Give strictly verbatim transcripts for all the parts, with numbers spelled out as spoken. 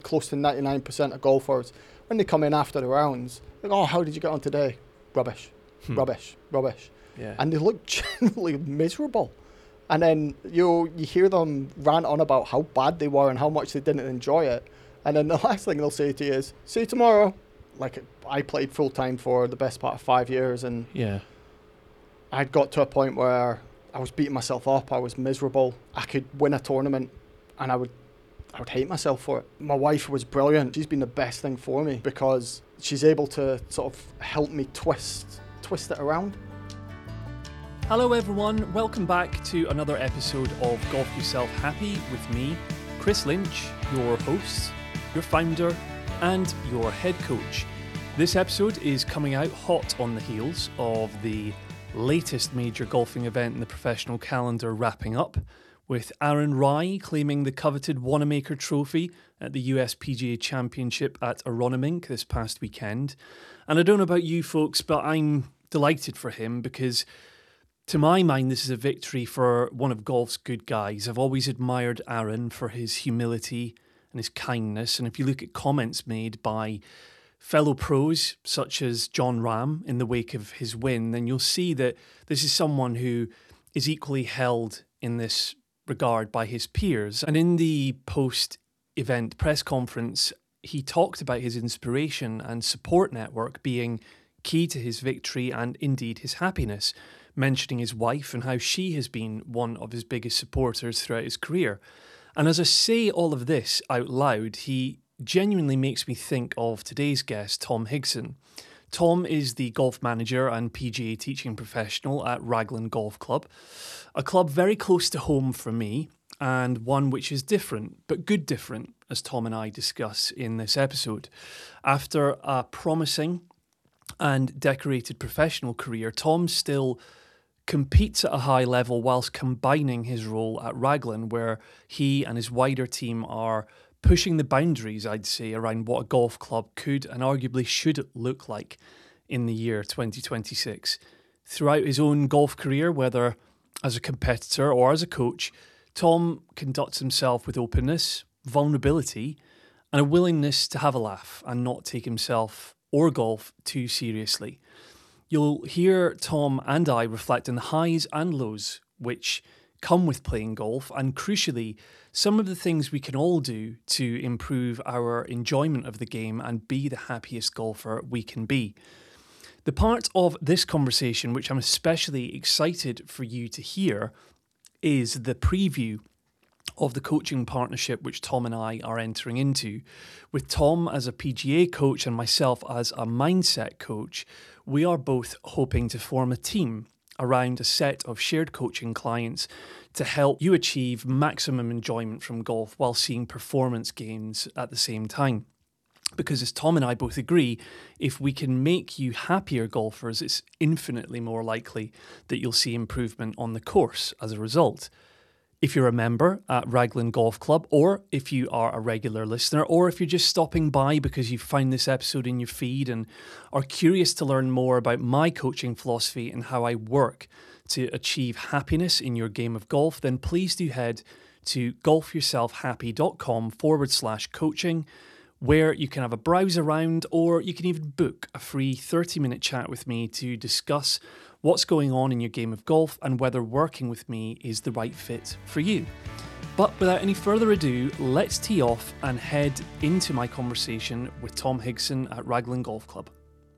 close to ninety-nine percent of golfers, when they come in after the rounds, like, oh, how did you get on today? Rubbish, hmm. rubbish, rubbish. Yeah. And they look genuinely miserable. And then you you hear them rant on about how bad they were and how much they didn't enjoy it. And then the last thing they'll say to you is, see you tomorrow. Like, I played full time for the best part of five years. And yeah. I'd got to a point where I was beating myself up. I was miserable. I could win a tournament and I would I would hate myself for it. My wife was brilliant. She's been the best thing for me because she's able to sort of help me twist twist it around. Hello everyone, welcome back to another episode of Golf Yourself Happy with me, Chris Lynch, your host, your founder and your head coach. This episode is coming out hot on the heels of the latest major golfing event in the professional calendar wrapping up, with Aaron Rai claiming the coveted Wanamaker Trophy at the U S P G A Championship at Aronimink this past weekend. And I don't know about you folks, but I'm delighted for him because to my mind, this is a victory for one of golf's good guys. I've always admired Aaron for his humility and his kindness. And if you look at comments made by fellow pros such as Jon Rahm in the wake of his win, then you'll see that this is someone who is equally held in this regard by his peers. And in the post-event press conference, he talked about his inspiration and support network being key to his victory and indeed his happiness, mentioning his wife and how she has been one of his biggest supporters throughout his career. And as I say all of this out loud, he genuinely makes me think of today's guest, Tom Higson. Tom is the golf manager and P G A teaching professional at Raglan Golf Club, a club very close to home for me and one which is different, but good different, as Tom and I discuss in this episode. After a promising and decorated professional career, Tom still competes at a high level whilst combining his role at Raglan, where he and his wider team are pushing the boundaries, I'd say, around what a golf club could and arguably should look like in the year twenty twenty-six. Throughout his own golf career, whether as a competitor or as a coach, Tom conducts himself with openness, vulnerability, and a willingness to have a laugh and not take himself or golf too seriously. You'll hear Tom and I reflect on the highs and lows which come with playing golf, and crucially, some of the things we can all do to improve our enjoyment of the game and be the happiest golfer we can be. The part of this conversation which I'm especially excited for you to hear is the preview of the coaching partnership which Tom and I are entering into. With Tom as a P G A coach and myself as a mindset coach, we are both hoping to form a team around a set of shared coaching clients to help you achieve maximum enjoyment from golf while seeing performance gains at the same time. Because as Tom and I both agree, if we can make you happier golfers, it's infinitely more likely that you'll see improvement on the course as a result. If you're a member at Raglan Golf Club, or if you are a regular listener, or if you're just stopping by because you found this episode in your feed and are curious to learn more about my coaching philosophy and how I work to achieve happiness in your game of golf, then please do head to golfyourselfhappy.com forward slash coaching, where you can have a browse around, or you can even book a free thirty minute chat with me to discuss what's going on in your game of golf and whether working with me is the right fit for you. But without any further ado, let's tee off and head into my conversation with Tom Higson at Raglan Golf Club.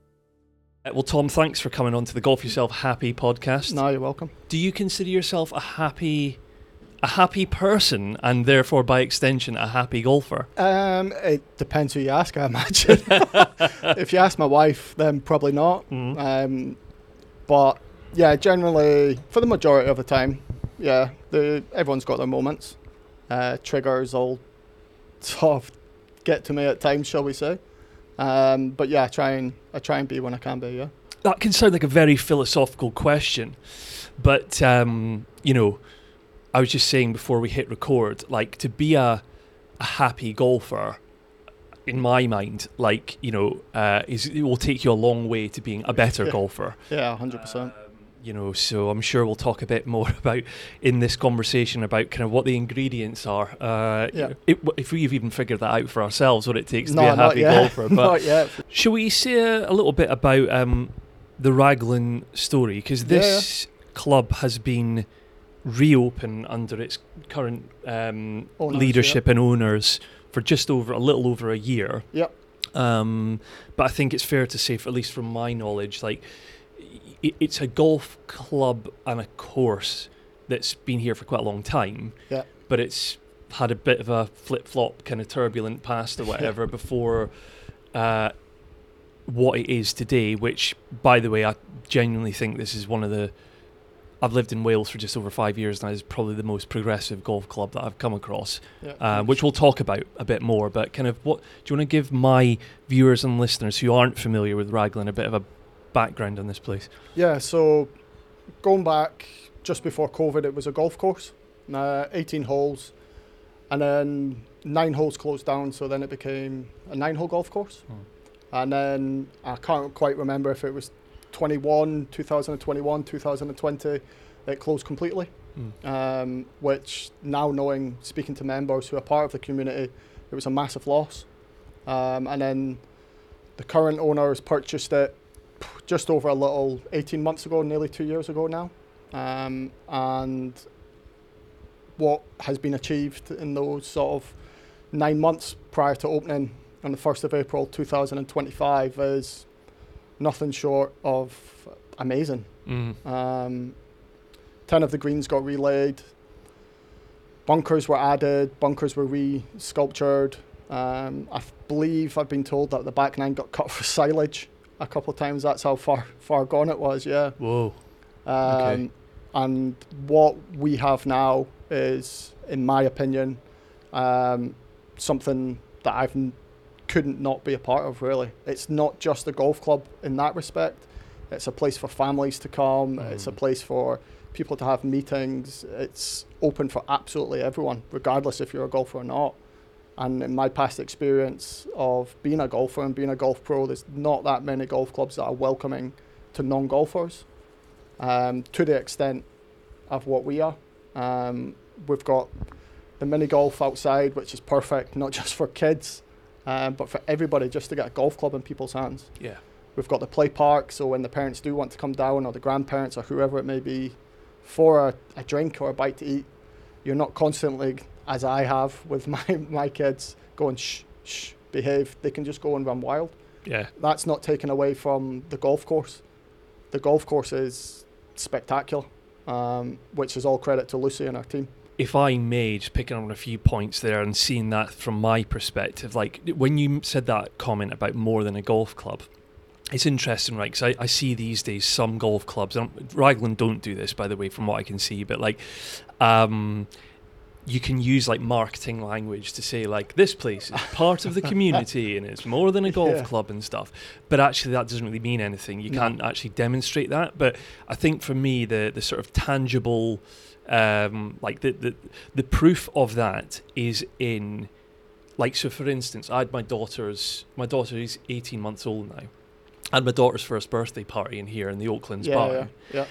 Well, Tom, thanks for coming on to the Golf Yourself Happy podcast. No, you're welcome. Do you consider yourself a happy a happy person and therefore by extension a happy golfer? Um, it depends who you ask, I imagine. If you ask my wife, then probably not. Mm. Um, but yeah, generally, for the majority of the time, yeah, the, everyone's got their moments. Uh, triggers will sort of get to me at times, shall we say. Um, but yeah, I try and I try and be when I can be, yeah. That can sound like a very philosophical question, but um, you know, I was just saying before we hit record, like to be a, a happy golfer, in my mind, like, you know, uh, is it will take you a long way to being a better yeah. golfer. Yeah, one hundred percent. Um, you know, so I'm sure we'll talk a bit more about in this conversation about kind of what the ingredients are. Uh, Yeah. it, if we've even figured that out for ourselves, what it takes to No, be a not happy yet. golfer. But Not yet. shall we say a, a little bit about um, the Raglan story? Because this club has been reopened under its current um, Owners, leadership and owners for just over a little over a year. Yep. Um, but I think it's fair to say, for at least from my knowledge, like it, it's a golf club and a course that's been here for quite a long time. Yeah. But it's had a bit of a flip-flop kind of turbulent past or whatever before uh, what it is today, which, by the way, I genuinely think this is one of the... I've lived in Wales for just over five years now. It's probably the most progressive golf club that I've come across, Yeah. uh, which we'll talk about a bit more. But kind of, what do you want to give my viewers and listeners who aren't familiar with Raglan a bit of a background on this place? Yeah, so going back just before COVID, it was a golf course, uh, eighteen holes, and then nine holes closed down, so then it became a nine-hole golf course. Hmm. And then I can't quite remember if it was twenty-one, two thousand twenty-one, two thousand twenty, it closed completely. Mm. Um, which now knowing, speaking to members who are part of the community, it was a massive loss. Um, and then the current owners purchased it just over a little eighteen months ago, nearly two years ago now. Um, and what has been achieved in those sort of nine months prior to opening on the first of April two thousand twenty-five is nothing short of amazing. Mm. Um, ten of the greens got relaid, bunkers were added, bunkers were re-sculptured. Um, I f- believe I've been told that the back nine got cut for silage a couple of times. That's how far far gone it was, yeah. Whoa. Um, Okay. And what we have now is, in my opinion, um, something that I've n- couldn't not be a part of, really. It's not just a golf club in that respect. It's a place for families to come. Mm. It's a place for people to have meetings. It's open for absolutely everyone, regardless if you're a golfer or not. And in my past experience of being a golfer and being a golf pro, there's not that many golf clubs that are welcoming to non-golfers. Um, to the extent of what we are. Um, we've got the mini golf outside, which is perfect, not just for kids, um, but for everybody, just to get a golf club in people's hands. Yeah. We've got the play park, so when the parents do want to come down, or the grandparents, or whoever it may be, for a, a drink or a bite to eat, you're not constantly, as I have with my, my kids, going shh, shh, behave. They can just go and run wild. Yeah. That's not taken away from the golf course. The golf course is spectacular, um, which is all credit to Lucy and our team. If I may, just picking on a few points there and seeing that from my perspective, like when you said that comment about more than a golf club, it's interesting, right? Because I, I see these days some golf clubs, and Raglan don't do this, by the way, from what I can see, but like um, you can use like marketing language to say like this place is part of the community and it's more than a golf Yeah. club and stuff. But actually that doesn't really mean anything. You No. can't actually demonstrate that. But I think for me, the the sort of tangible, um, like the, the the proof of that is in, like, so for instance, I had my daughter's, my daughter is eighteen months old now. I had my daughter's first birthday party in here in the Oaklands Yeah, bar. yeah, yeah.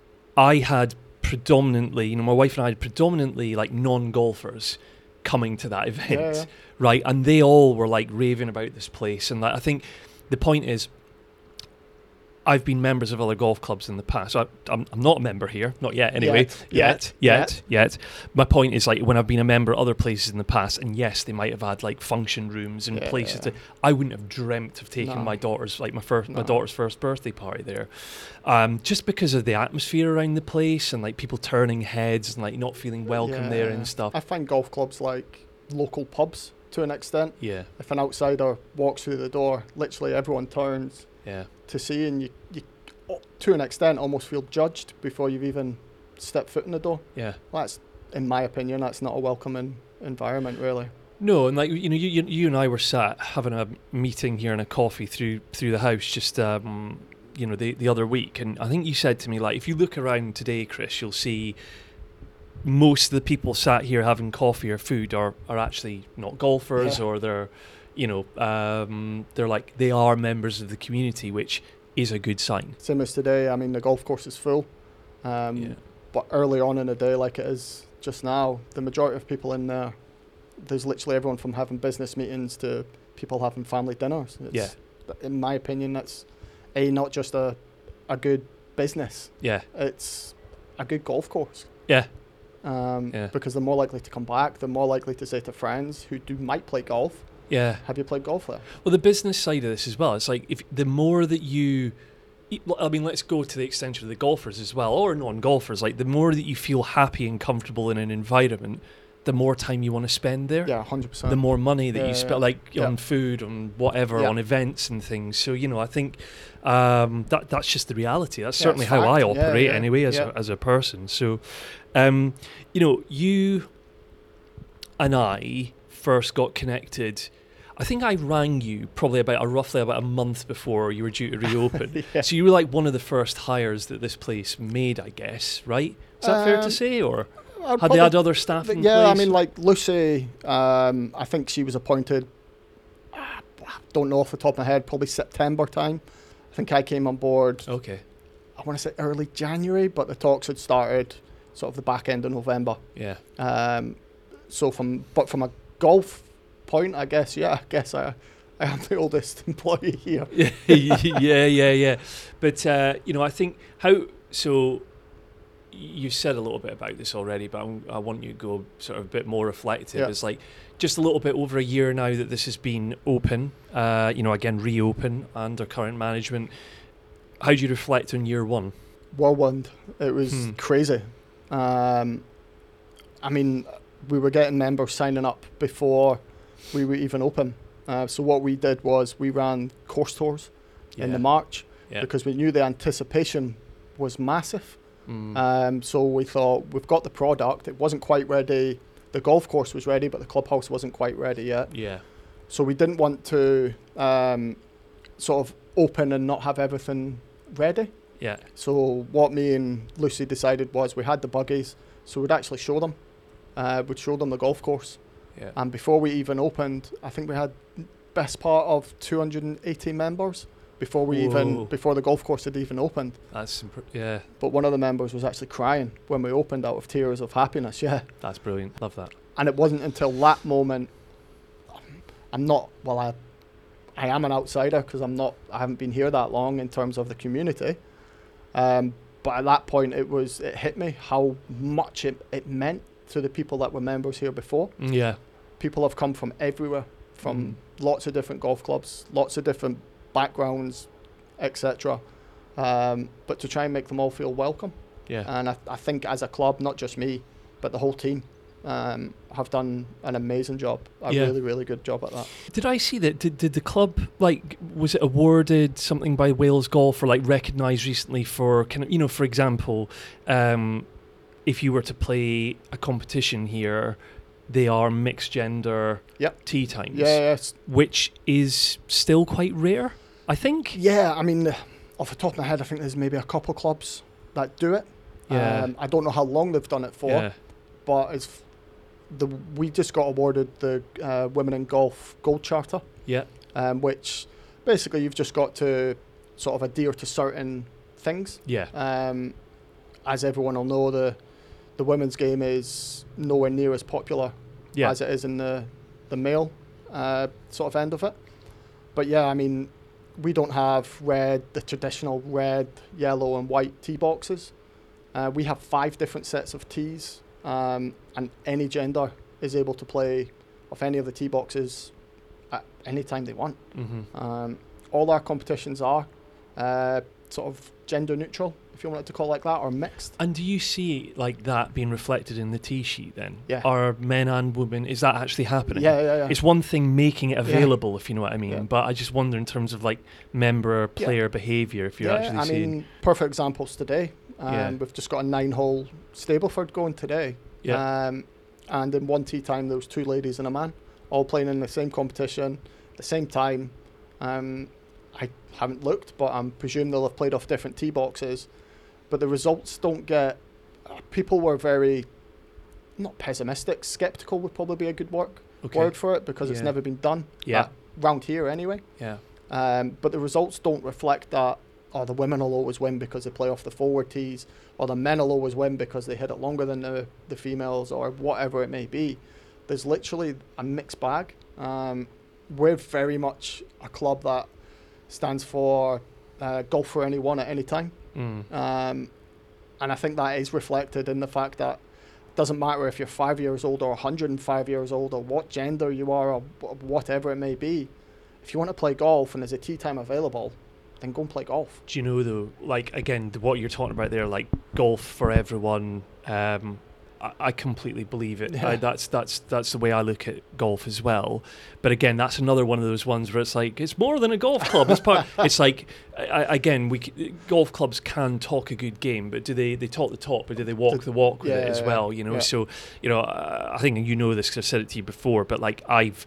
I had predominantly, you know, my wife and I had predominantly like non-golfers coming to that event, Yeah, yeah. right? And they all were like raving about this place. And like, I think the point is, I've been members of other golf clubs in the past. I, I'm, I'm not a member here, not yet anyway. Yet, Yet, yet, yet, yet. My point is, like, when I've been a member of other places in the past, and yes, they might have had like function rooms and Yeah, places yeah. to. I wouldn't have dreamt of taking No. my daughter's like my first my No. daughter's first birthday party there, um, just because of the atmosphere around the place and like people turning heads and like not feeling welcome there Yeah. and stuff. I find golf clubs like local pubs to an extent. Yeah, If an outsider walks through the door, literally everyone turns yeah. to see, and you, you oh, to an extent, almost feel judged before you've even stepped foot in the door. Yeah. Well, that's, in my opinion, that's not a welcoming environment, really. No, and like you know, you, you you and I were sat having a meeting here and a coffee through through the house just um you know the the other week, and I think you said to me, like, if you look around today, Chris, you'll see most of the people sat here having coffee or food are are actually not golfers, Yeah. or they're you know um they're like they are members of the community, which is a good sign. Same as today, I mean, the golf course is full. Um, Yeah. But early on in the day, like it is just now, the majority of people in there, there's literally everyone from having business meetings to people having family dinners. It's, Yeah. In my opinion, that's a not just a a good business. Yeah. It's a good golf course. Yeah. Um, Yeah. Because they're more likely to come back. They're more likely to say to friends who do might play golf, Yeah. "Have you played golf there?" Well, the business side of this as well. It's like if the more that you, I mean, let's go to the extension of the golfers as well, or non-golfers. Like the more that you feel happy and comfortable in an environment, the more time you want to spend there. Yeah, hundred percent. The more money that Yeah, you spend, yeah. like Yeah. on food, on whatever, Yeah. on events and things. So you know, I think um, that that's just the reality. That's Yeah, certainly it's how I fact. Yeah, operate yeah, anyway, as yeah. a, as a person. So, um, you know, you and I first got connected. I think I rang you probably about a, roughly about a month before you were due to reopen. Yeah. So you were like one of the first hires that this place made, I guess, right? Is that fair to Um, say, or I'd had probably- they had other staff in yeah, place? I mean, like Lucy, um, I think she was appointed, I don't know off the top of my head, probably September time. I think I came on board, Okay. I want to say early January, but the talks had started sort of the back end of November. Yeah. Um, so from, but from a golf point, I guess, yeah, I guess I, I am the oldest employee here. yeah, yeah, yeah, yeah. But uh, you know, I think how so. You said a little bit about this already, but I'm, I want you to go sort of a bit more reflective. Yeah. It's like just a little bit over a year now that this has been open. Uh, you know, again, reopen under current management. How do you reflect on year one? Whirlwind. It was Hmm. crazy. Um, I mean, we were getting members signing up before we were even open. Uh, so what we did was we ran course tours in the March Yeah. because we knew the anticipation was massive. Mm. Um, so we thought, we've got the product. It wasn't quite ready. The golf course was ready, but the clubhouse wasn't quite ready yet. yeah. So we didn't want to um, sort of open and not have everything ready. Yeah. So what me and Lucy decided was we had the buggies, so we'd actually show them. Uh, we'd show them the golf course. Yeah. And before we even opened, I think we had best part of two hundred eighty members before we Whoa. even before the golf course had even opened. That's imp- yeah. But one of the members was actually crying when we opened out of tears of happiness. Yeah. That's brilliant. Love that. And it wasn't until that moment. I'm not well. I I am an outsider because I'm not. I haven't been here that long in terms of the community. Um, but at that point, it was it hit me how much it, it meant to the people that were members here before. Yeah. People have come from everywhere, from Mm. lots of different golf clubs, lots of different backgrounds, et cetera. Um, but to try and make them all feel welcome. Yeah. And I, I think as a club, not just me, but the whole team, um, have done an amazing job. A Yeah. really, really good job at that. Did I see that? Did, did the club, like, was it awarded something by Wales Golf or, like, recognised recently for, kind of, you know, for example, um, if you were to play a competition here, they are mixed gender Yep. tee times, Yeah, yes. which is still quite rare, I think. Yeah, I mean, off the top of my head, I think there's maybe a couple clubs that do it. Yeah. Um, I don't know how long they've done it for, Yeah. but it's the we just got awarded the uh, Women in Golf Gold Charter, Yeah. um, which basically you've just got to sort of adhere to certain things. Yeah. Um, as everyone will know, the the women's game is nowhere near as popular Yeah. as it is in the the male uh, sort of end of it. But yeah, I mean, we don't have red, the traditional red, yellow, and white tee boxes. Uh, we have five different sets of tees, um, and any gender is able to play off any of the tee boxes at any time they want. Mm-hmm. Um, all our competitions are uh, sort of gender neutral, if you want it to call it like that, or mixed. And do you see like that being reflected in the tee sheet then? Yeah. Are men and women, is that actually happening? Yeah, yeah, yeah. It's one thing making it available, if you know what I mean, Yeah. but I just wonder in terms of like member Yeah. player behaviour, if you're yeah, actually I seeing. mean, perfect examples today. Um, Yeah. We've just got a nine-hole Stableford going today. Yeah. Um, and in one tee time, there was two ladies and a man, all playing in the same competition, the same time. Um, I haven't looked, but I'm presume they'll have played off different tee boxes. But the results don't get... Uh, people were very, not pessimistic, sceptical would probably be a good work, Okay. word for it, because it's Yeah. never been done. Yeah. uh, round here anyway. Yeah. Um, but the results don't reflect that or the women will always win because they play off the forward tees, or the men will always win because they hit it longer than the, the females, or whatever it may be. There's literally a mixed bag. Um, we're very much a club that stands for uh, golf for anyone at any time. Mm. Um, and I think that is reflected in the fact that it doesn't matter if you're five years old or one hundred five years old or what gender you are or whatever it may be. If you want to play golf and there's a tee time available, then go and play golf. Do you know, though, like, again, what you're talking about there, like golf for everyone, um, I, I completely believe it. Yeah. I, that's that's that's the way I look at golf as well. But again, that's another one of those ones where it's like, it's more than a golf club. It's part. It's like, I, again, we c- golf clubs can talk a good game, but do they, they talk the talk, but do they walk the, the walk with yeah, it as well? You know, yeah. so, you know, uh, I think you know this because I've said it to you before, but like I've,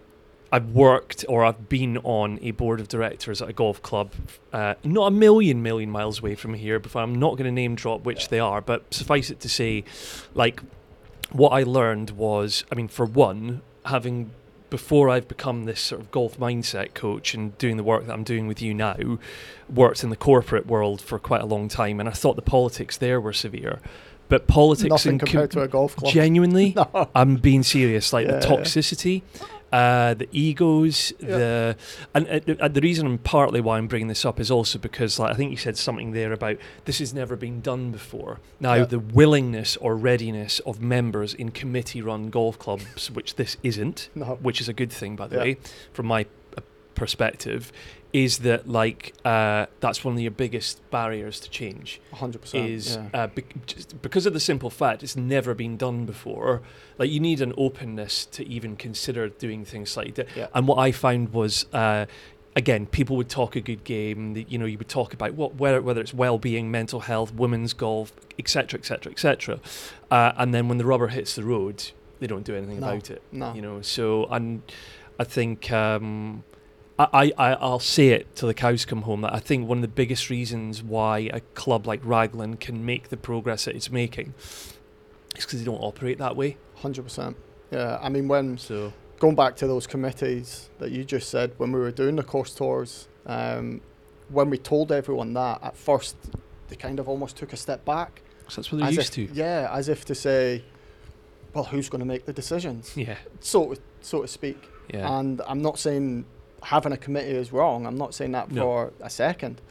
I've worked or I've been on a board of directors at a golf club, uh, not a million, million miles away from here, before I'm not going to name drop which they are, but suffice it to say, like, what I learned was, I mean, for one, having, before I've become this sort of golf mindset coach and doing the work that I'm doing with you now, worked in the corporate world for quite a long time, and I thought the politics there were severe. But politics Nothing and compared com- to a golf club. Genuinely, No. I'm being serious. Like Yeah, the toxicity, uh, the egos, Yeah. the and uh, uh, the reason and partly why I'm bringing this up is also because, like, I think you said something there about this has never been done before. Now, Yeah. the willingness or readiness of members in committee-run golf clubs, which this isn't, No. which is a good thing, by the Yeah. way, from my uh, perspective, is that like uh, that's one of your biggest barriers to change. one hundred percent. Is yeah. uh, be- just because of the simple fact it's never been done before. Like, you need an openness to even consider doing things like that. Yeah. And what I found was, uh, again, people would talk a good game. The, you know, you would talk about what whether whether it's well-being, mental health, women's golf, et cetera, et cetera, et cetera. Uh, and then when the rubber hits the road, they don't do anything No. about it. No. You know, so and I think. Um, I, I, I'll say it till the cows come home that I think one of the biggest reasons why a club like Raglan can make the progress that it's making is because they don't operate that way. one hundred percent. Yeah, I mean, when So going back to those committees that you just said, when we were doing the course tours, um, when we told everyone that, at first they kind of almost took a step back. so that's what they're as used if, to. Yeah, as if to say, well, who's going to make the decisions? Yeah, So, to- so to speak. yeah, And I'm not saying having a committee is wrong. I'm not saying that No. for a second.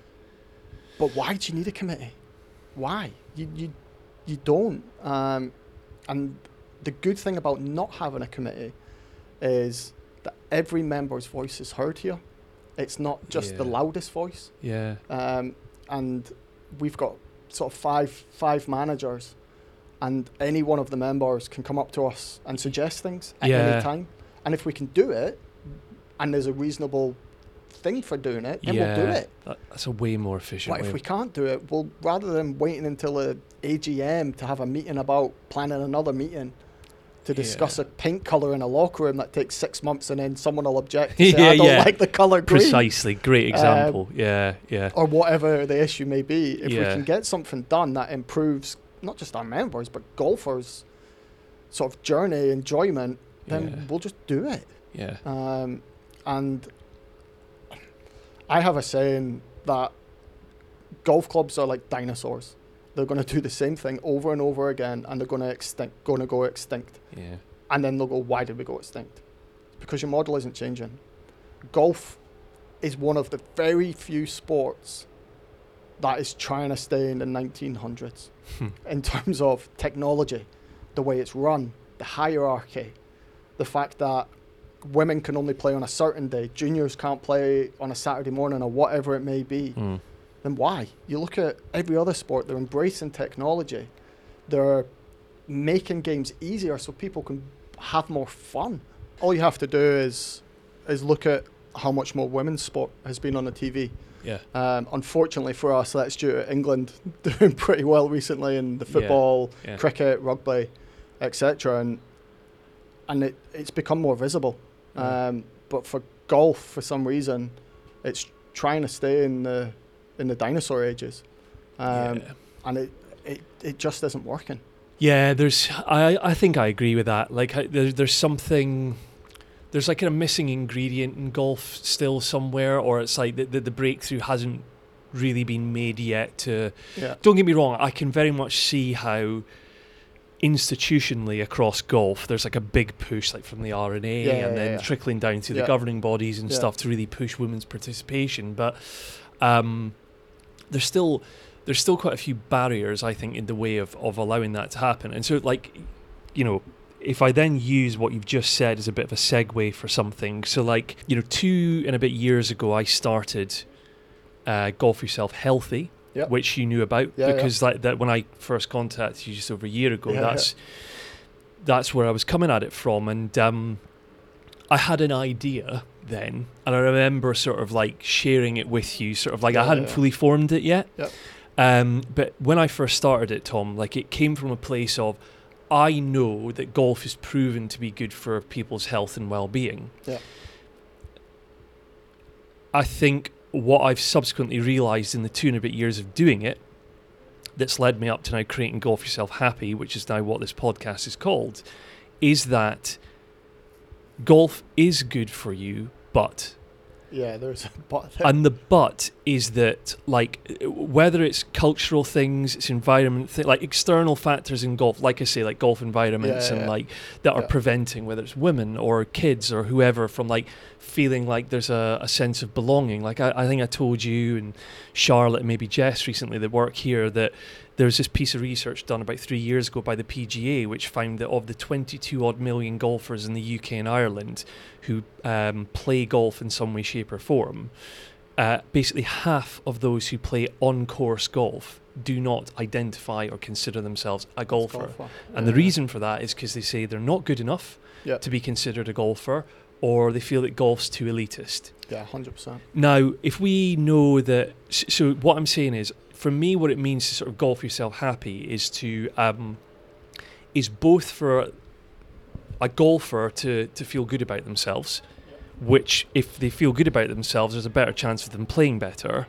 But why do you need a committee? Why? You you you don't. Um, and the good thing about not having a committee is that every member's voice is heard here. It's not just the Yeah. loudest voice. yeah, Um, and we've got sort of five five managers, and any one of the members can come up to us and suggest things at Yeah. any time. And if we can do it, and there's a reasonable thing for doing it, then yeah. we'll do it. That, that's a way more efficient But way. if of- we can't do it, well, rather than waiting until a A G M to have a meeting about planning another meeting to discuss Yeah. a paint colour in a locker room that takes six months, and then someone will object and say, Yeah, I don't yeah. like the colour green. Precisely, great example. yeah, yeah, Or whatever the issue may be. If we Yeah. can get something done that improves not just our members, but golfers' sort of journey, enjoyment, then Yeah. we'll just do it. yeah, Um, and I have a saying that golf clubs are like dinosaurs. They're going to do the same thing over and over again, and they're going to extinct, going to go extinct. yeah, And then they'll go, why did we go extinct? Because your model isn't changing. Golf is one of the very few sports that is trying to stay in the nineteen hundreds in terms of technology, the way it's run, the hierarchy, the fact that women can only play on a certain day, juniors can't play on a Saturday morning or whatever it may be. Mm. Then why? You look at every other sport, they're embracing technology. They're making games easier so people can have more fun. All you have to do is is look at how much more women's sport has been on the T V. yeah, Um, unfortunately for us, that's due to England doing pretty well recently in the football, yeah. cricket, rugby, et cetera. And and it, it's become more visible. Yeah. Um, but for golf, for some reason, it's trying to stay in the in the dinosaur ages, um, yeah. and it, it it just isn't working. Yeah, there's. I I think I agree with that. Like, I, there, there's something. There's like a missing ingredient in golf still somewhere, or it's like the the, the breakthrough hasn't really been made yet to... Yeah. Don't get me wrong, I can very much see how institutionally across golf there's like a big push like from the R N A Yeah, and yeah, then yeah. trickling down to Yeah. the governing bodies and Yeah. stuff to really push women's participation. But um, there's still there's still quite a few barriers, I think, in the way of, of allowing that to happen. And so, like, you know, if I then use what you've just said as a bit of a segue for something, so like, you know, two and a bit years ago, I started uh, Golf Yourself Healthy, Yep. which you knew about, Yeah, because like that when I first contacted you just over a year ago, Yeah, that's that's where I was coming at it from, and um, I had an idea then, and I remember sort of like sharing it with you, sort of like I Yeah, hadn't yeah. fully formed it yet. Yep. Um, but when I first started it, Tom, like it came from a place of, I know that golf is proven to be good for people's health and well-being. Yeah. I think what I've subsequently realised in the two and a bit years of doing it, that's led me up to now creating Golf Yourself Happy, which is now what this podcast is called, is that golf is good for you, but... Yeah, there's a but there. And the but is that, like, whether it's cultural things, it's environment, th- like external factors in golf, like I say, like golf environments Yeah, and yeah. like that are Yeah. preventing, whether it's women or kids or whoever, from like feeling like there's a, a sense of belonging. Like I, I think I told you and Charlotte and maybe Jess recently that work here that there's this piece of research done about three years ago by the P G A, which found that of the twenty-two odd million golfers in the U K and Ireland who um, play golf in some way, shape or form, uh, basically half of those who play on-course golf do not identify or consider themselves a golfer. Golfer. And the Yeah. reason for that is because they say they're not good enough Yeah. to be considered a golfer, or they feel that golf's too elitist. Yeah, one hundred percent. Now, if we know that... s- So what I'm saying is, for me, what it means to sort of golf yourself happy is to... Um, is both for a golfer to, to feel good about themselves, which if they feel good about themselves, there's a better chance of them playing better.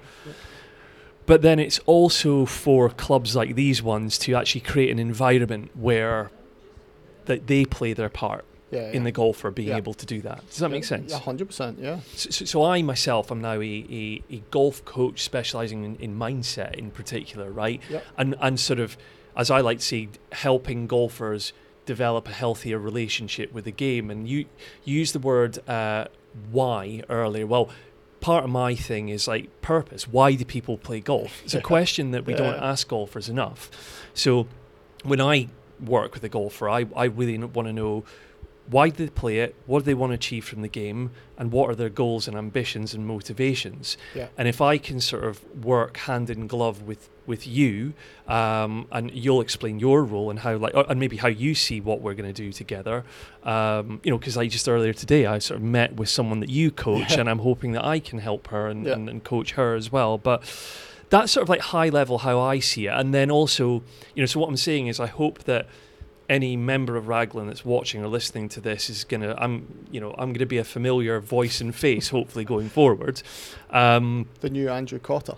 But then it's also for clubs like these ones to actually create an environment where that they play their part Yeah, in yeah. the golfer being Yeah. able to do that. Does that make sense? Yeah, one hundred percent, yeah. So, so, so I myself am now a, a, a golf coach specialising in, in mindset in particular, right? Yep. And and sort of, as I like to say, helping golfers develop a healthier relationship with the game. And you, you used the word uh, why earlier. Well, part of my thing is like purpose. Why do people play golf? It's a Yeah. question that we don't Yeah. ask golfers enough. So when I work with a golfer, I, I really want to know, why do they play it? What do they want to achieve from the game? And what are their goals and ambitions and motivations? Yeah. And if I can sort of work hand in glove with, with you, um, and you'll explain your role and how, like, and maybe how you see what we're going to do together. Um, you know, because I just earlier today I sort of met with someone that you coach, Yeah. and I'm hoping that I can help her and, Yeah. and, and coach her as well. But that's sort of like high level how I see it. And then also, you know, so what I'm saying is I hope that any member of Raglan that's watching or listening to this is gonna, I'm, you know, I'm gonna be a familiar voice and face, hopefully going forward. Um, The new Andrew Cotter.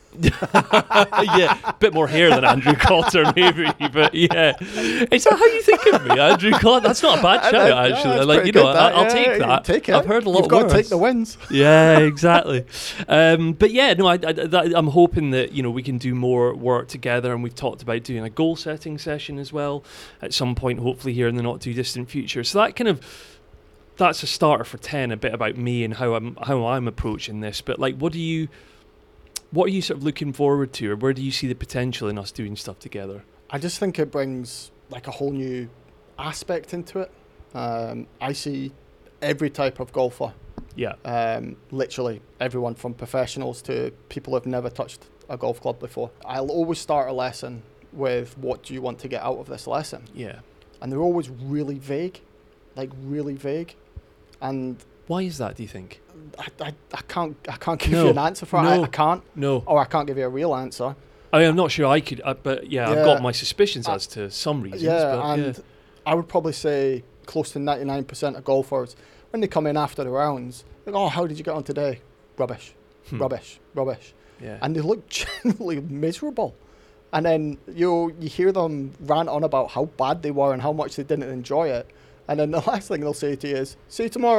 yeah, a bit more hair than Andrew Cotter, maybe, but yeah. Is that how you think of me, Andrew Cotter? That's not a bad I shout, know, actually. yeah, it's like, pretty you know, good, I, that, I'll yeah, take you that. Take it. I've heard a lot You've got worse. to take the wins. Yeah, exactly. um, but yeah, no, I, I, that, I'm hoping that, you know, we can do more work together, and we've talked about doing a goal setting session as well at some point, hopefully here in the not too distant future. So that kind of, that's a starter for ten, a bit about me and how I'm how I'm approaching this. But like, what do you, what are you sort of looking forward to, or where do you see the potential in us doing stuff together? I just think it brings like a whole new aspect into it. Um, I see every type of golfer, Yeah, um, literally everyone from professionals to people who've never touched a golf club before. I'll always start a lesson with, what do you want to get out of this lesson? yeah. And they're always really vague, like really vague. And Why is that, do you think? I, I, I can't I can't give No. you an answer for it. I, No. I can't, No. or I can't give you a real answer. I mean, I'm not sure I could, uh, but yeah, I've Yeah. got my suspicions Uh, as to some reasons. Yeah, but and yeah. I would probably say close to ninety-nine percent of golfers, when they come in after the rounds, like, oh, how did you get on today? Rubbish, Hmm. rubbish, rubbish. Yeah. And they look generally miserable. And then you you hear them rant on about how bad they were and how much they didn't enjoy it. And then the last thing they'll say to you is, see you tomorrow.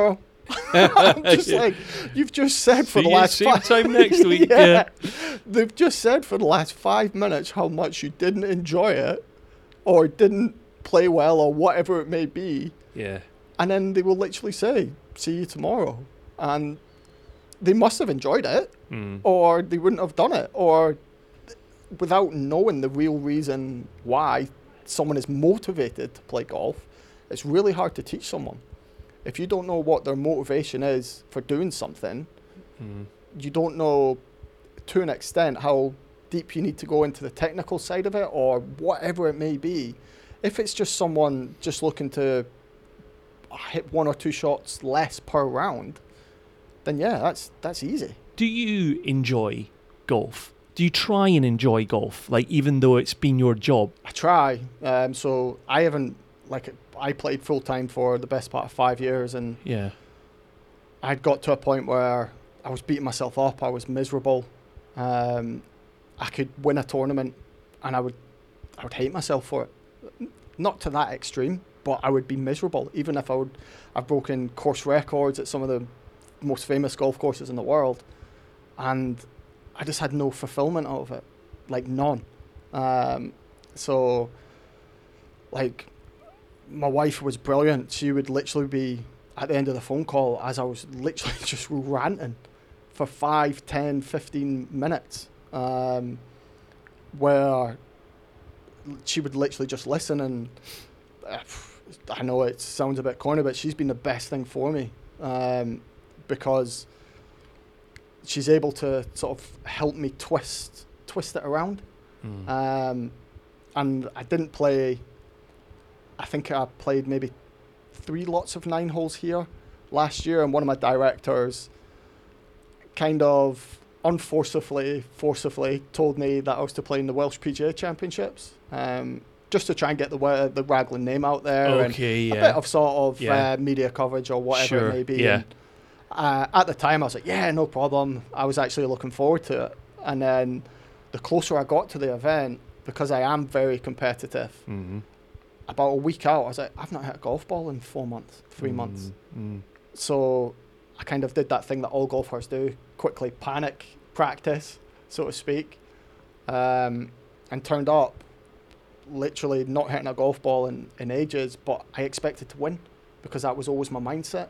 I'm just like, you've just said See for the you last same five time next week. yeah. Yeah. They've just said for the last five minutes how much you didn't enjoy it or didn't play well or whatever it may be. Yeah. And then they will literally say, see you tomorrow. And they must have enjoyed it Mm. or they wouldn't have done it. Or without knowing the real reason why someone is motivated to play golf, it's really hard to teach someone. If you don't know what their motivation is for doing something, Mm. you don't know to an extent how deep you need to go into the technical side of it or whatever it may be. If it's just someone just looking to hit one or two shots less per round, then yeah, that's that's easy. Do you enjoy golf? Do you try and enjoy golf, like even though it's been your job? I try. Um, so I haven't, like, I played full time for the best part of five years and Yeah. I'd got to a point where I was beating myself up. I was miserable. Um, I could win a tournament and I would I would hate myself for it. Not to that extreme, but I would be miserable. Even if I would, I've broken course records at some of the most famous golf courses in the world. And I just had no fulfillment out of it. Like none. Um, so, like, my wife was brilliant. She would literally be at the end of the phone call as I was literally just ranting for five, ten, fifteen minutes, um, where she would literally just listen. And uh, I know it sounds a bit corny, but she's been the best thing for me, um, because she's able to sort of help me twist twist it around. Mm. Um, and I didn't play, I think I played maybe three lots of nine holes here last year, and one of my directors kind of unforcibly, forcibly told me that I was to play in the Welsh P G A Championships, um, just to try and get the uh, the Raglan name out there. Okay, and yeah. a bit of sort of Yeah. uh, media coverage or whatever Sure, it may be. yeah. And, uh, at the time, I was like, yeah, no problem. I was actually looking forward to it. And then the closer I got to the event, because I am very competitive, Mm-hmm. about a week out, I was like, I've not hit a golf ball in four months, three months. Mm. So I kind of did that thing that all golfers do, quickly panic practice, so to speak, um, and turned up literally not hitting a golf ball in, in ages, but I expected to win because that was always my mindset.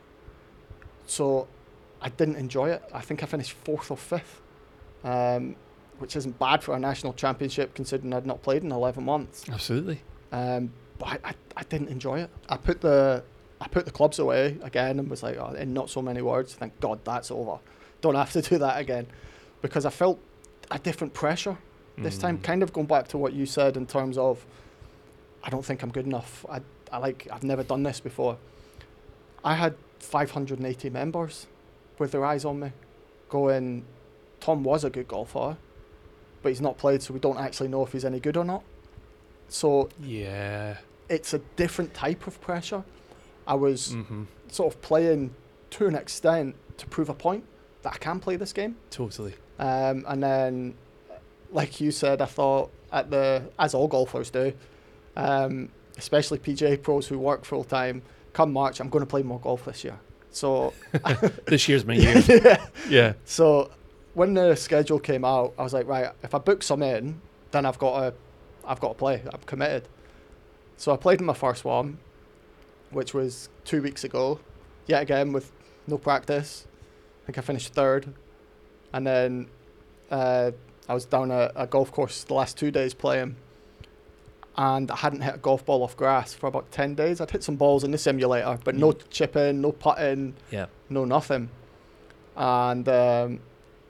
So I didn't enjoy it. I think I finished fourth or fifth, um, which isn't bad for a national championship considering I'd not played in eleven months. Absolutely. Um, but I, I, I didn't enjoy it. I put the I put the clubs away again and was like, oh, in not so many words, thank God that's over. Don't have to do that again. Because I felt a different pressure this Mm. time, kind of going back to what you said in terms of, I don't think I'm good enough. I, I like, I've never done this before. I had five hundred eighty members with their eyes on me going, Tom was a good golfer, but he's not played, so we don't actually know if he's any good or not. So Yeah. it's a different type of pressure. I was Mm-hmm. sort of playing to an extent to prove a point that I can play this game. Totally. Um, and then, like you said, I thought at the, as all golfers do, um, especially P G A pros who work full time, come March, I'm going to play more golf this year. So This year's my year. yeah. Yeah. So when the schedule came out, I was like, right, if I book some in, then I've got to, I've got to play. I'm committed. So I played in my first one, which was two weeks ago, yet again with no practice. I think I finished third. And then uh, I was down at a golf course the last two days playing, and I hadn't hit a golf ball off grass for about ten days. I'd hit some balls in the simulator, but no chipping, no putting, Yeah. no nothing. And um,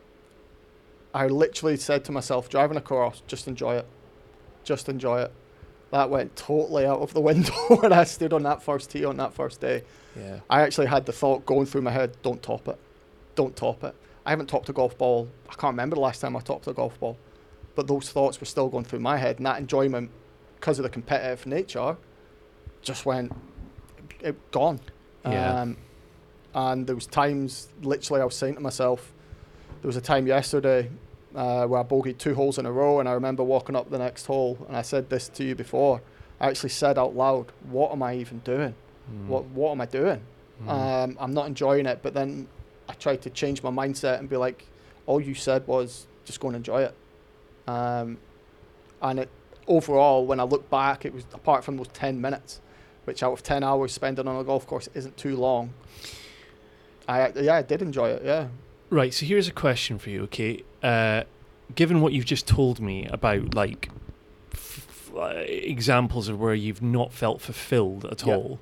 I literally said to myself, driving across, just enjoy it. Just enjoy it. That went totally out of the window when I stood on that first tee on that first day. Yeah. I actually had the thought going through my head, don't top it. Don't top it. I haven't topped a golf ball. I can't remember the last time I topped a golf ball. But those thoughts were still going through my head. And that enjoyment, because of the competitive nature, just went, it, gone. Yeah. Um, and there was times, literally I was saying to myself, there was a time yesterday uh, where I bogeyed two holes in a row, and I remember walking up the next hole, and I said this to you before. I actually said out loud, what am I even doing? Mm. What what am I doing? Mm. Um, I'm not enjoying it, but then I tried to change my mindset and be like, all you said was just go and enjoy it. Um, and it overall, when I look back, it was, apart from those ten minutes, which out of ten hours spending on a golf course isn't too long. I yeah, I did enjoy it. Yeah. Right. So here's a question for you. Okay. Uh, given what you've just told me about, like, f- f- examples of where you've not felt fulfilled at Yeah. all,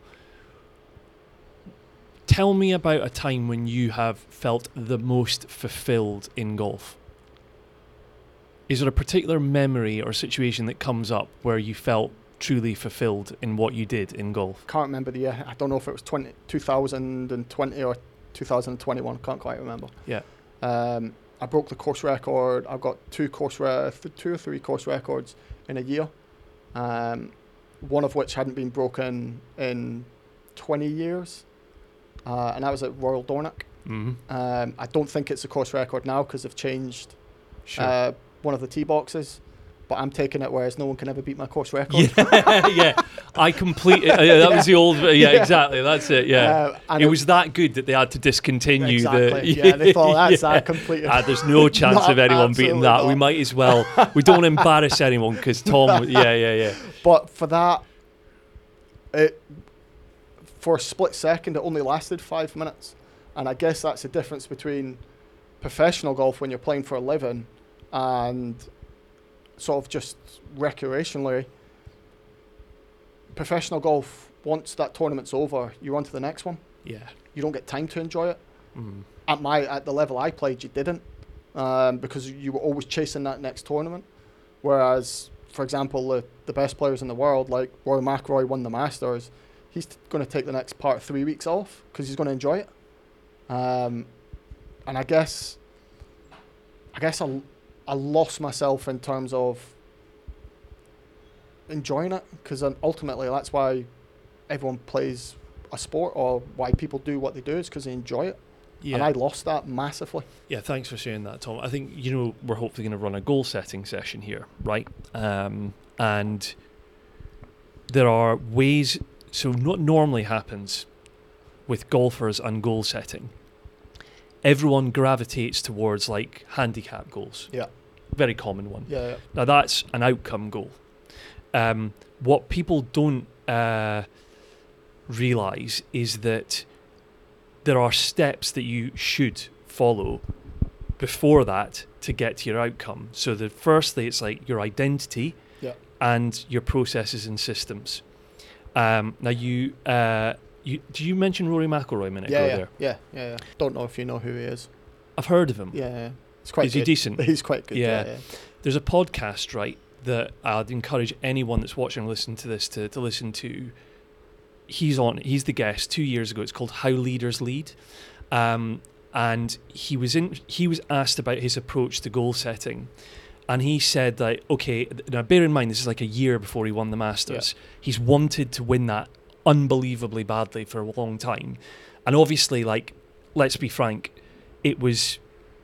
tell me about a time when you have felt the most fulfilled in golf. Is there a particular memory or situation that comes up where you felt truly fulfilled in what you did in golf? Can't remember the year. I don't know if it was twenty, two thousand twenty or two thousand twenty-one. Can't quite remember. Yeah. Um, I broke the course record. I've got two course re- th- two or three course records in a year. Um, one of which hadn't been broken in twenty years, uh, and that was at Royal Dornoch. Mm-hmm. Um, I don't think it's a course record now because they've changed Sure. uh, one of the tee boxes. But I'm taking it whereas no one can ever beat my course record. Yeah, yeah. I completely. Uh, yeah, that Yeah. was the old. Uh, yeah, Yeah. exactly. That's it. Yeah. Uh, and it was that good that they had to discontinue exactly. the. Yeah, they thought that's yeah. that completely. Ah, there's no chance Not- of anyone beating absolutely that. We not. might as well. We don't want to embarrass anyone because Tom. Yeah, yeah, yeah. But for that, it for a split second, it only lasted five minutes, and I guess that's the difference between professional golf when you're playing for a living and sort of just recreationally. Professional golf, once that tournament's over, you're on to the next one. Yeah. You don't get time to enjoy it. Mm. At my at the level I played, you didn't, um, because you were always chasing that next tournament. Whereas, for example, the, the best players in the world, like Rory McIlroy, won the Masters. He's t- going to take the next part of three weeks off because he's going to enjoy it. Um, and I guess, I guess I, I lost myself in terms of enjoying it, because ultimately that's why everyone plays a sport, or why people do what they do, is because they enjoy it. Yeah. And I lost that massively. Yeah, thanks for sharing that, Tom. I think, you know, we're hopefully going to run a goal setting session here, right? Um, and there are ways, so what normally happens with golfers and goal setting, everyone gravitates towards like handicap goals. Yeah. Very common one. Yeah. yeah. Now that's an outcome goal. Um, what people don't uh, realise is that there are steps that you should follow before that to get to your outcome. So the firstly, it's like your identity Yeah. and your processes and systems. Um, now you, uh, you, do you mention Rory McIlroy a minute Yeah, ago yeah, there? yeah, yeah, yeah. Don't know if you know who he is. I've heard of him. Yeah, yeah. It's quite Is he good. decent? He's quite good. Yeah. Yeah, yeah. There's a podcast, right, that I'd encourage anyone that's watching or listening to this to, to listen to. He's on. He's the guest two years ago. It's called How Leaders Lead, um, and he was in. He was asked about his approach to goal setting, and he said that okay. Now bear in mind this is like a year before he won the Masters. Yeah. He's wanted to win that unbelievably badly for a long time, and obviously, like, let's be frank, it was.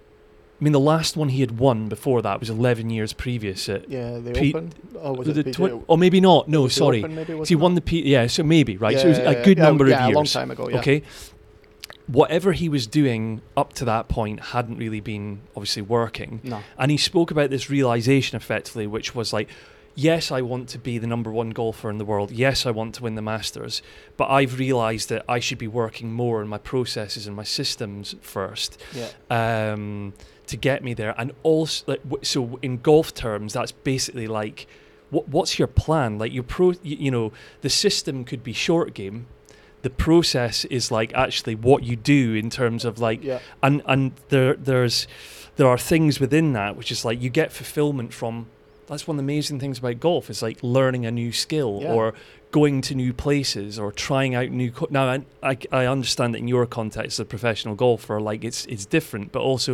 I mean, the last one he had won before that was eleven years previous at Yeah, the P- Open. Or was the it P G A? twi- or maybe not. No, Was it sorry. Open maybe, So he wasn't won it? the P. Yeah, so maybe right. Yeah, so it was yeah, a good yeah, number yeah, of years. a long time ago. Yeah. Okay. Whatever he was doing up to that point hadn't really been obviously working. No. And he spoke about this realization effectively, which was like, yes, I want to be the number one golfer in the world. Yes, I want to win the Masters. But I've realized that I should be working more on my processes and my systems first. Yeah. Um, to get me there. And also, like, w- so in golf terms, that's basically like, what what's your plan? Like your pro, you, you know, the system could be short game. The process is like actually what you do in terms of like, Yeah. and and there there's there are things within that which is like you get fulfillment from. That's one of the amazing things about golf is like learning a new skill Yeah. or going to new places or trying out new. Co- now I, I I understand that in your context as a professional golfer, like it's it's different, but also.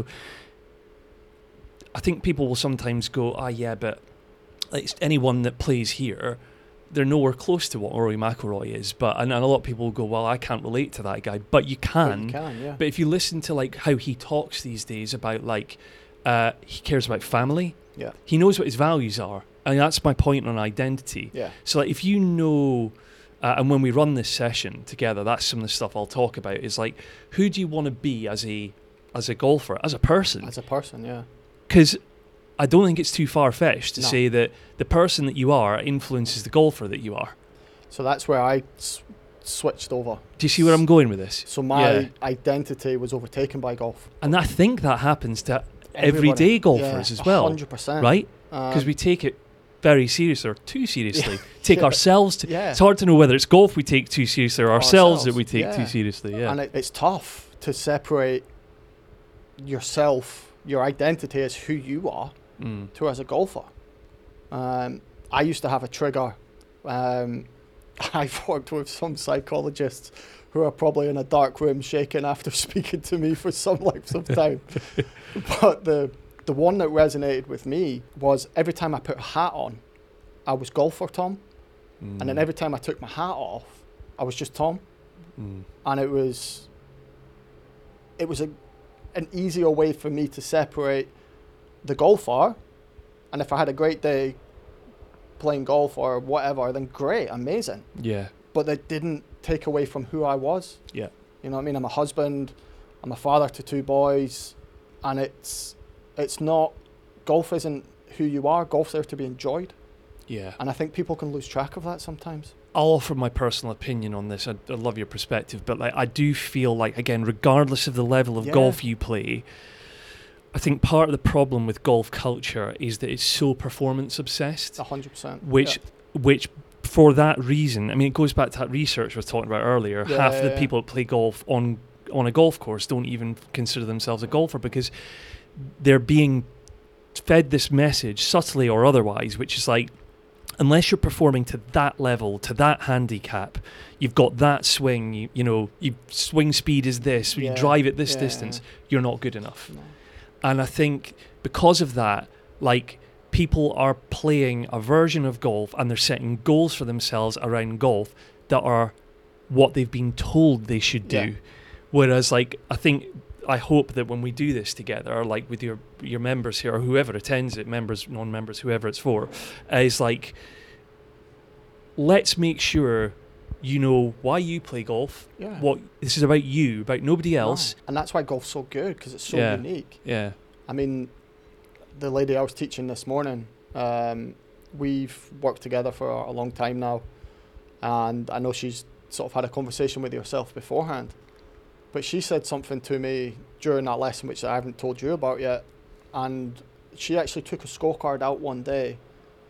I think people will sometimes go, ah, yeah, but like anyone that plays here, they're nowhere close to what Rory McIlroy is. But and, and a lot of people will go, well, I can't relate to that guy. But you can. But you can, yeah. But if you listen to like how he talks these days about like uh, he cares about family. Yeah. He knows what his values are, and that's my point on identity. Yeah. So like if you know Uh, and when we run this session together, that's some of the stuff I'll talk about. Is like, who do you want to be as a as a golfer, as a person? As a person, yeah. Because I don't think it's too far-fetched to No. say that the person that you are influences the golfer that you are. So that's where I s- switched over. Do you see where I'm going with this? So my Yeah. identity was overtaken by golf. And I think that happens to Everybody. everyday golfers Yeah, as well, one hundred percent. right? Um, Because we take it very seriously or too seriously. Yeah. Take Yeah. ourselves to... Yeah. It's hard to know whether it's golf we take too seriously or ourselves, Ourselves, that we take yeah. too seriously. Yeah. And it, it's tough to separate yourself, your identity as who you are, Mm. to as a golfer. Um, I used to have a trigger. Um, I've worked with some psychologists who are probably in a dark room shaking after speaking to me for some length of time. But the the one that resonated with me was every time I put a hat on, I was golfer Tom. Mm. And then every time I took my hat off, I was just Tom. Mm. And it was it was a an easier way for me to separate the golfer, and if I had a great day playing golf or whatever, then great, amazing. Yeah. But that didn't take away from who I was. Yeah. You know what I mean? I'm a husband, I'm a father to two boys, and it's it's not, golf isn't who you are, golf's there to be enjoyed. Yeah. And I think people can lose track of that sometimes. I'll offer my personal opinion on this. I, I love your perspective, but like I do feel like, again, regardless of the level of Yeah. golf you play, I think part of the problem with golf culture is that it's so performance obsessed, A hundred percent. which, which for that reason, I mean, it goes back to that research we were talking about earlier. Yeah, Half yeah, the yeah. people that play golf on on a golf course don't even consider themselves a golfer because they're being fed this message, subtly or otherwise, which is like, unless you're performing to that level, to that handicap, you've got that swing, you, you know, your swing speed is this, you Yeah, drive at this yeah, distance, yeah. you're not good enough. No. And I think because of that, like, people are playing a version of golf and they're setting goals for themselves around golf that are what they've been told they should do. Yeah. Whereas, like, I think, I hope that when we do this together, like with your your members here, or whoever attends it, members, non-members, whoever it's for, uh, is like, let's make sure you know why you play golf. Yeah. What this is about you, about nobody else. No. And that's why golf's so good, because it's so Yeah. unique. Yeah. I mean, the lady I was teaching this morning, um, we've worked together for a long time now, and I know she's sort of had a conversation with yourself beforehand, but she said something to me during that lesson which I haven't told you about yet, and she actually took a scorecard out one day,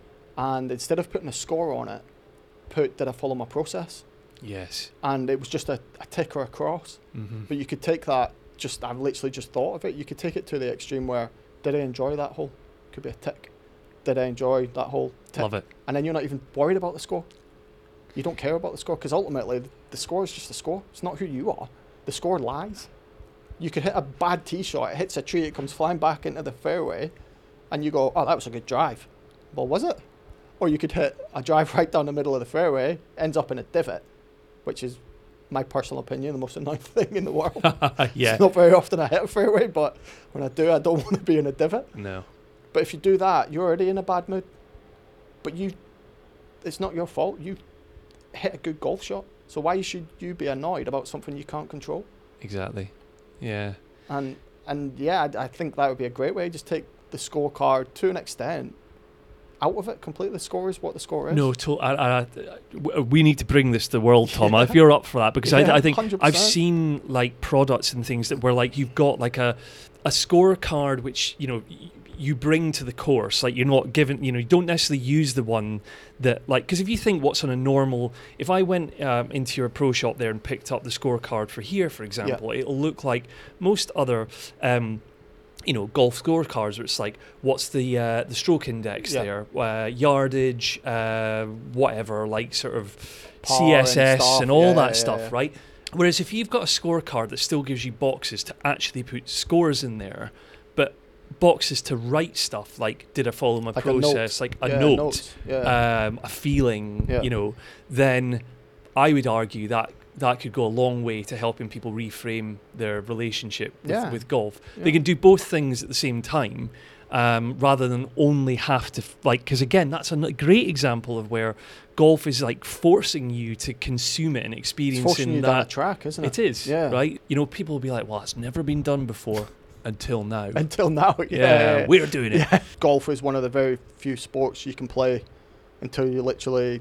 and instead of putting a score on it, put, did I follow my process? Yes. And it was just a, a tick or a cross. Mm-hmm. But you could take that, just I've literally just thought of it, you could take it to the extreme where, did I enjoy that hole? Could be a tick. Did I enjoy that hole? Tick. Love it. And then you're not even worried about the score. You don't care about the score, because ultimately the score is just a score. It's not who you are. The score lies. You could hit a bad tee shot, it hits a tree, it comes flying back into the fairway, and you go, oh, that was a good drive. Well, was it? Or you could hit a drive right down the middle of the fairway, ends up in a divot, which is, my personal opinion, the most annoying thing in the world. Yeah. It's not very often I hit a fairway, but when I do, I don't want to be in a divot. No. But if you do that, you're already in a bad mood. But you, it's not your fault. You hit a good golf shot. So why should you be annoyed about something you can't control? Exactly. Yeah. And and yeah, I, I think that would be a great way. Just take the scorecard to an extent out of it completely. The score is what the score is. No, to, I, I, I, w- we need to bring this to the world, Tom. If you're up for that, because Yeah, I, I think one hundred I've percent. seen like products and things that where like you've got like a a scorecard which you know y- you bring to the course. Like you're not given, you know, you don't necessarily use the one that like because if you think what's on a normal, if I went um, into your pro shop there and picked up the scorecard for here, for example, it'll look like most other. Um, you know, golf scorecards where it's like, what's the uh, the stroke index Yeah. there, uh, yardage, uh, whatever, like sort of Par C S S and stuff. and all Yeah, that yeah, stuff, yeah. right? Whereas if you've got a scorecard that still gives you boxes to actually put scores in there, but boxes to write stuff like, did I follow my Like a note. process, like a Yeah, note, notes, yeah. um, a feeling, Yeah. you know, then I would argue that that could go a long way to helping people reframe their relationship with, Yeah. with golf. Yeah. They can do both things at the same time, um, rather than only have to, f- like, because again, that's a n- great example of where golf is like forcing you to consume it and It's experiencing forcing you down a that. track, isn't it? It is, Yeah. right? You know, people will be like, well, it's never been done before until now. Until now, yeah. yeah, we're doing it. Yeah. Golf is one of the very few sports you can play until you literally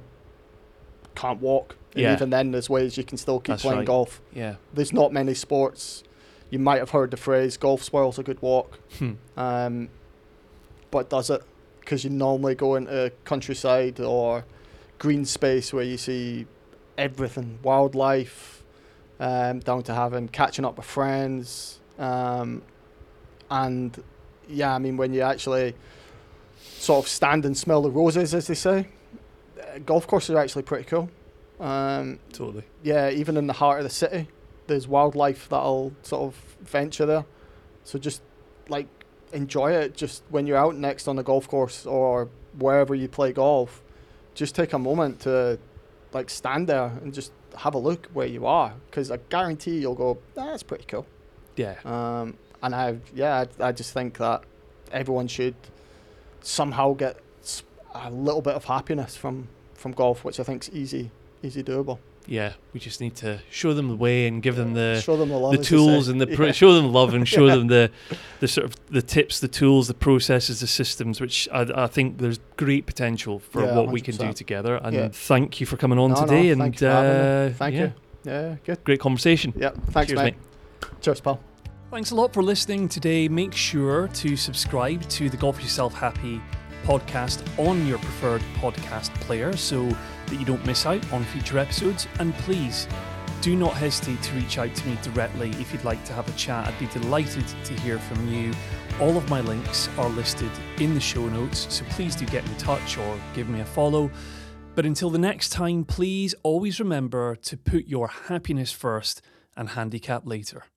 can't walk. And Yeah. even then, there's ways you can still keep That's playing right. golf. Yeah. There's not many sports. You might have heard the phrase, golf spoils a good walk. Hmm. Um, but does it? Because you normally go into countryside or green space where you see everything, wildlife, um, down to having catching up with friends. Um, and yeah, I mean, when you actually sort of stand and smell the roses, as they say, uh, golf courses are actually pretty cool. Um, Totally. yeah, even in the heart of the city, there's wildlife that'll sort of venture there. So just like enjoy it. Just when you're out next on the golf course or wherever you play golf, just take a moment to like stand there and just have a look where you are, because I guarantee you'll go, ah, that's pretty cool. Yeah. Um, and I, yeah, I, I just think that everyone should somehow get s- a little bit of happiness from, from golf, which I think is easy, easy doable. Yeah. We just need to show them the way and give them the Show them the love, the as they tools say. and the pro- Yeah. show them love and show Yeah. them the the sort of the tips, the tools, the processes, the systems, which I, I think there's great potential for Yeah, what we can do one hundred percent. together. And Yeah. thank you for coming on No, no, today. thank and you for having me. uh, Thank yeah, you. Yeah, good. great conversation. Yeah, thanks, Cheers, mate. mate. Cheers, pal. Thanks a lot for listening today. Make sure to subscribe to the Golf Yourself Happy podcast on your preferred podcast player so that you don't miss out on future episodes. And please do not hesitate to reach out to me directly if you'd like to have a chat. I'd be delighted to hear from you. All of my links are listed in the show notes, so please do get in touch or give me a follow. But until the next time, please always remember to put your happiness first and handicap later.